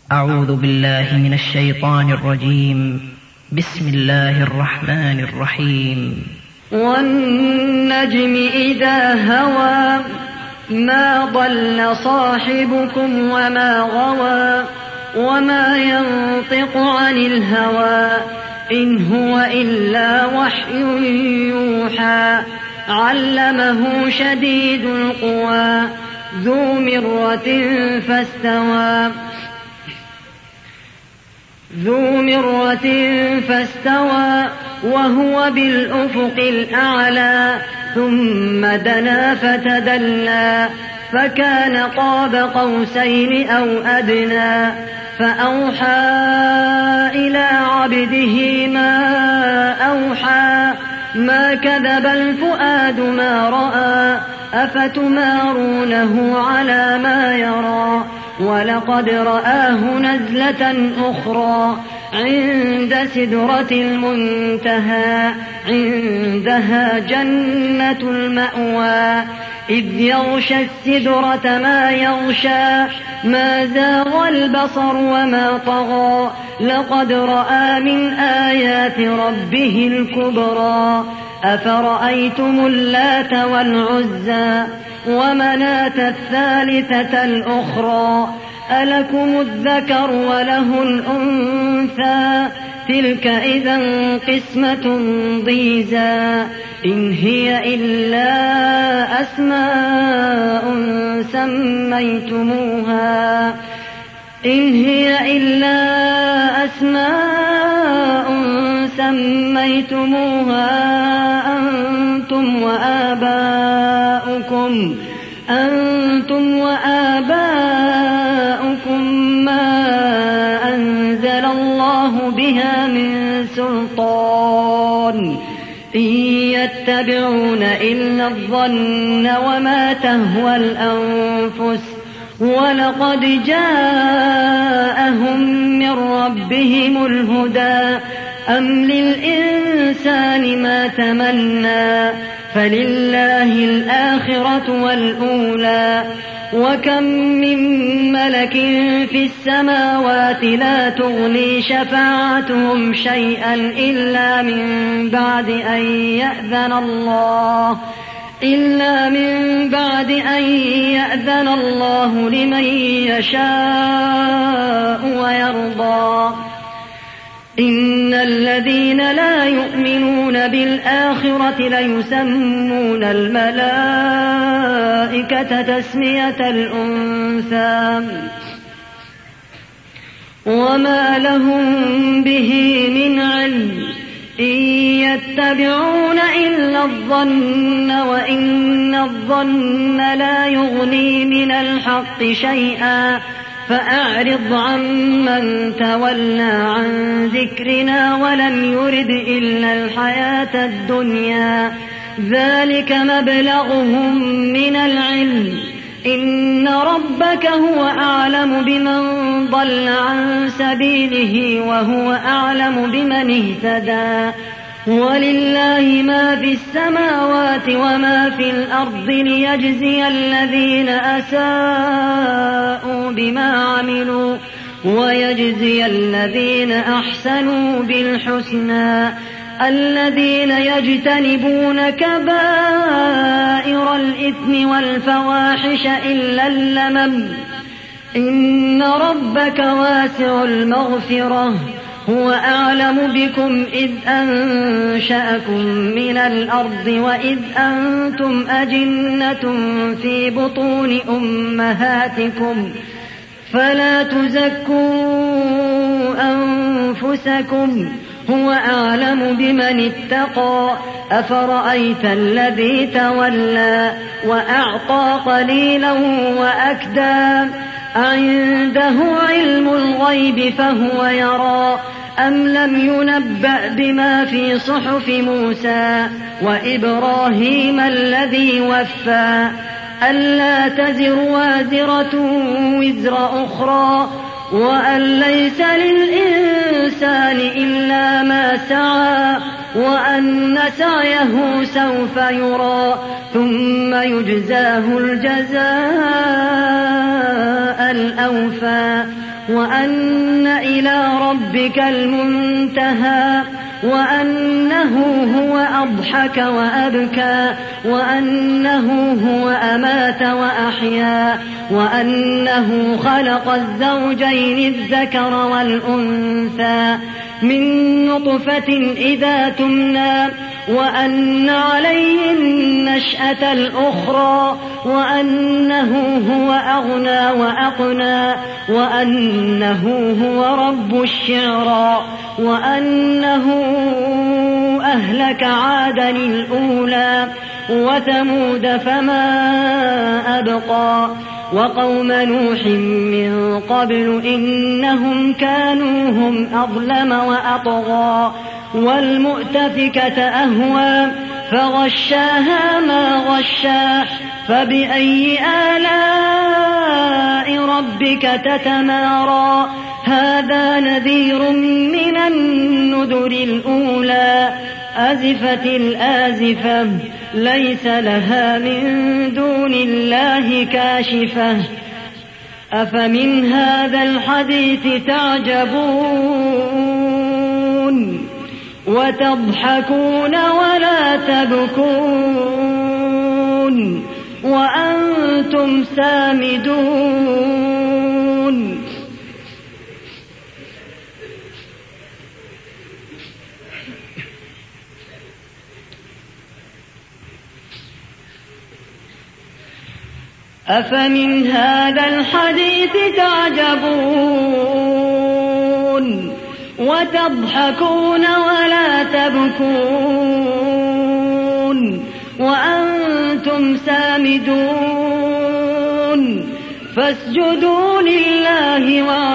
أعوذ بالله من الشيطان الرجيم. بسم الله الرحمن الرحيم. والنجم إذا هوى ما ضل صاحبكم وما غوى وما ينطق عن الهوى إن هو إلا وحي يوحى علمه شديد القوى ذو مرة فاستوى وهو بالأفق الأعلى ثم دنا فتدلى فكان قاب قوسين أو أدنى فأوحى إلى عبده ما أوحى ما كذب الفؤاد ما رأى أفتمارونه على ما يرى ولقد رآه نزلة أخرى عند سدرة المنتهى عندها جنة المأوى إذ يغشى السدرة ما يغشى ما زاغ البصر وما طغى لقد رأى من آيات ربه الكبرى أفرأيتم اللات والعزى ومناة الثالثة الأخرى ألكم الذكر وله الأنثى تلك إذا قسمة ضيزى إن هي إلا أسماء سميتموها أنتم وآباؤكم ما أنزل الله بها من سلطان إن يتبعون إلا الظن وما تهوى الأنفس ولقد جاءهم من ربهم الهدى أم للإنسان ما تمنى فلله الآخرة والأولى وكم من ملك في السماوات لا تغني شفاعتهم شيئا إلا من بعد أن يأذن الله لمن يشاء ويرضى إن الذين لا يؤمنون بالآخرة ليسمون الملائكة تسمية الأنثى وما لهم به من علم إن يتبعون إلا الظن وإن الظن لا يغني من الحق شيئا فأعرض عمن تولى عن ذكرنا ولم يرد إلا الحياة الدنيا ذلك مبلغهم من العلم إن ربك هو أعلم بمن ضل عن سبيله وهو أعلم بمن اهتدى ولله ما في السماوات وما في الأرض ليجزي الذين أساءوا بما عملوا ويجزي الذين أحسنوا بالحسنى الذين يجتنبون كبائر الإثم والفواحش إلا اللمم إن ربك واسع المغفرة هو أعلم بكم إذ أنشأكم من الأرض وإذ أنتم أجنة في بطون أمهاتكم فلا تزكوا أنفسكم هو أعلم بمن اتقى أفرأيت الذي تولى وأعطى قليلا وأكدى عنده علم الغيب فهو يرى أم لم ينبأ بما في صحف موسى وإبراهيم الذي وفى ألا تزر وازرة وزر أخرى وأن ليس للإنسان إلا ما سعى وأن سعيه سوف يرى ثم يجزاه الجزاء الأوفى وأن إلى ربك المنتهى وأنه هو أضحك وأبكى وأنه هو أمات وأحيا وأنه خلق الزوجين الذكر والأنثى من نطفة إذا تمنى وأن عليه النشأة الأخرى وأنه هو أغنى وأقنى وأنه هو رب الشعرى وأنه أهلك عادا الأولى وثمود فما أبقى وقوم نوح من قبل إنهم كانوا هم أظلم وأطغى والمؤتفكة أهوى فغشاها ما غشا فبأي آلاء ربك تتمارى هذا نذير من النذر الأولى أزفت الآزفة ليس لها من دون الله كاشفة أفمن هذا الحديث تعجبون وتضحكون ولا تبكون وأنتم سامدون أفمن هذا الحديث تعجبون وتضحكون ولا تبكون وأنتم سامدون فاسجدوا لله